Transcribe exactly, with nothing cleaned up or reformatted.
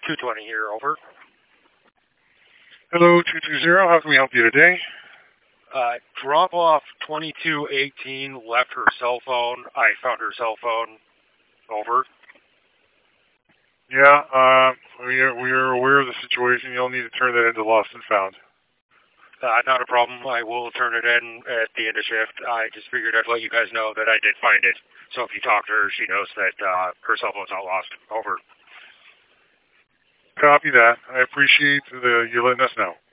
two twenty here, over. Hello, two two zero. How can we help you today? Uh, drop off twenty-two eighteen, left her cell phone. I found her cell phone. Over. Yeah, uh, we are, we are aware of the situation. You'll need to turn that into lost and found. Uh, not a problem. I will turn it in at the end of shift. I just figured I'd let you guys know that I did find it. So if you talk to her, she knows that uh, her cell phone's not lost. Over. Copy that. I appreciate the, you letting us know.